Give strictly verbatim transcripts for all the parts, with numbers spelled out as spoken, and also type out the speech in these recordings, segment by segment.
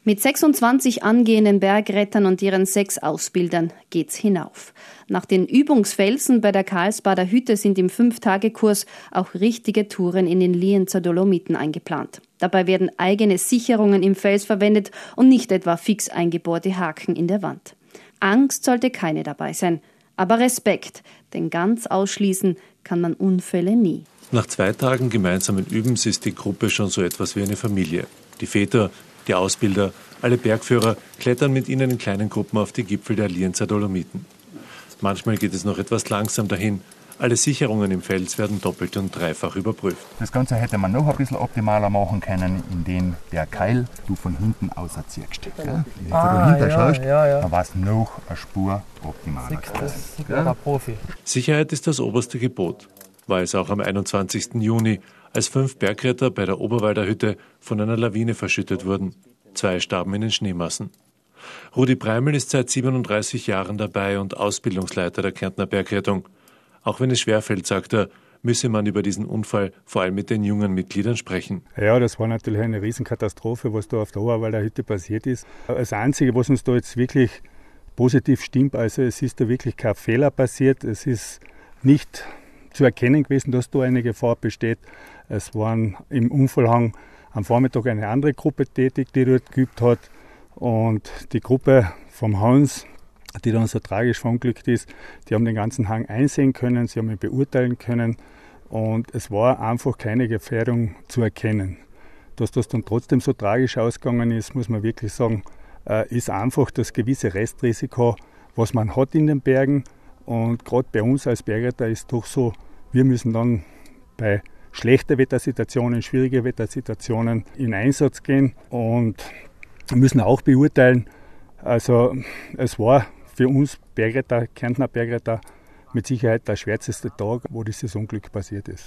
Mit sechsundzwanzig angehenden Bergrettern und ihren sechs Ausbildern geht's hinauf. Nach den Übungsfelsen bei der Karlsbader Hütte sind im Fünf-Tage-Kurs auch richtige Touren in den Lienzer Dolomiten eingeplant. Dabei werden eigene Sicherungen im Fels verwendet und nicht etwa fix eingebohrte Haken in der Wand. Angst sollte keine dabei sein, aber Respekt, denn ganz ausschließen kann man Unfälle nie. Nach zwei Tagen gemeinsamen Übens ist die Gruppe schon so etwas wie eine Familie. Die Väter, die Ausbilder, alle Bergführer klettern mit ihnen in kleinen Gruppen auf die Gipfel der Lienzer Dolomiten. Manchmal geht es noch etwas langsam dahin. Alle Sicherungen im Fels werden doppelt und dreifach überprüft. Das Ganze hätte man noch ein bisschen optimaler machen können, indem der Keil du von hinten aus erziehst. Wenn du ah, dahinter ja, schaust, ja, ja. dann war es noch eine Spur optimaler. Das ist ein Profi. Sicherheit ist das oberste Gebot. War es auch am einundzwanzigsten Juni, als fünf Bergretter bei der Oberwalder Hütte von einer Lawine verschüttet wurden. Zwei starben in den Schneemassen. Rudi Breimel ist seit siebenunddreißig Jahren dabei und Ausbildungsleiter der Kärntner Bergrettung. Auch wenn es schwerfällt, sagt er, müsse man über diesen Unfall vor allem mit den jungen Mitgliedern sprechen. Ja, das war natürlich eine Riesenkatastrophe, was da auf der Oberwalder Hütte passiert ist. Das Einzige, was uns da jetzt wirklich positiv stimmt, also es ist da wirklich kein Fehler passiert. Es ist nicht zu erkennen gewesen, dass da eine Gefahr besteht. Es waren im Unfallhang am Vormittag eine andere Gruppe tätig, die dort geübt hat. Und die Gruppe vom Hans, die dann so tragisch verunglückt ist, die haben den ganzen Hang einsehen können, sie haben ihn beurteilen können und es war einfach keine Gefährdung zu erkennen. Dass das dann trotzdem so tragisch ausgegangen ist, muss man wirklich sagen, ist einfach das gewisse Restrisiko, was man hat in den Bergen. Und gerade bei uns als Bergretter ist es doch so, wir müssen dann bei schlechten Wettersituationen, schwierigen Wettersituationen in Einsatz gehen und müssen auch beurteilen. Also es war für uns Bergretter, Kärntner Bergretter, mit Sicherheit der schwärzeste Tag, wo dieses Unglück passiert ist.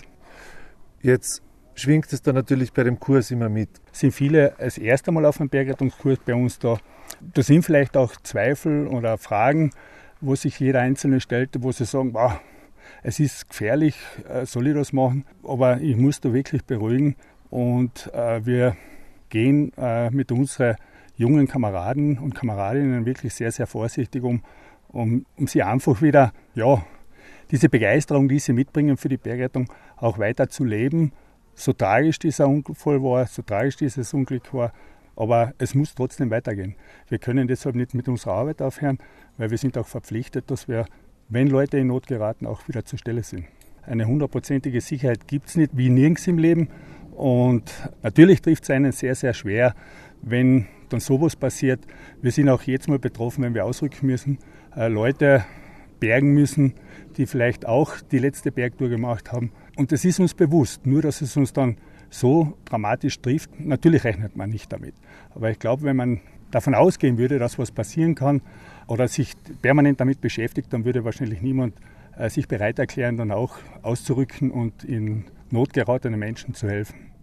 Jetzt schwingt es dann natürlich bei dem Kurs immer mit. Es sind viele das erste Mal auf einem Bergrettungskurs bei uns da. Da sind vielleicht auch Zweifel oder Fragen, wo sich jeder Einzelne stellt, wo sie sagen, wow, es ist gefährlich, soll ich das machen? Aber ich muss da wirklich beruhigen und äh, wir gehen äh, mit unseren jungen Kameraden und Kameradinnen wirklich sehr, sehr vorsichtig um, um, um sie einfach wieder, ja, diese Begeisterung, die sie mitbringen für die Bergrettung, auch weiter zu leben. So tragisch dieser Unfall war, so tragisch dieses Unglück war, aber es muss trotzdem weitergehen. Wir können deshalb nicht mit unserer Arbeit aufhören, weil wir sind auch verpflichtet, dass wir, wenn Leute in Not geraten, auch wieder zur Stelle sind. Eine hundertprozentige Sicherheit gibt es nicht, wie nirgends im Leben. Und natürlich trifft es einen sehr, sehr schwer, wenn dann sowas passiert. Wir sind auch jetzt mal betroffen, wenn wir ausrücken müssen, äh, Leute bergen müssen, die vielleicht auch die letzte Bergtour gemacht haben. Und das ist uns bewusst, nur dass es uns dann so dramatisch trifft. Natürlich rechnet man nicht damit. Aber ich glaube, wenn man davon ausgehen würde, dass was passieren kann oder sich permanent damit beschäftigt, dann würde wahrscheinlich niemand äh, sich bereit erklären, dann auch auszurücken und in Not geratenen Menschen zu helfen.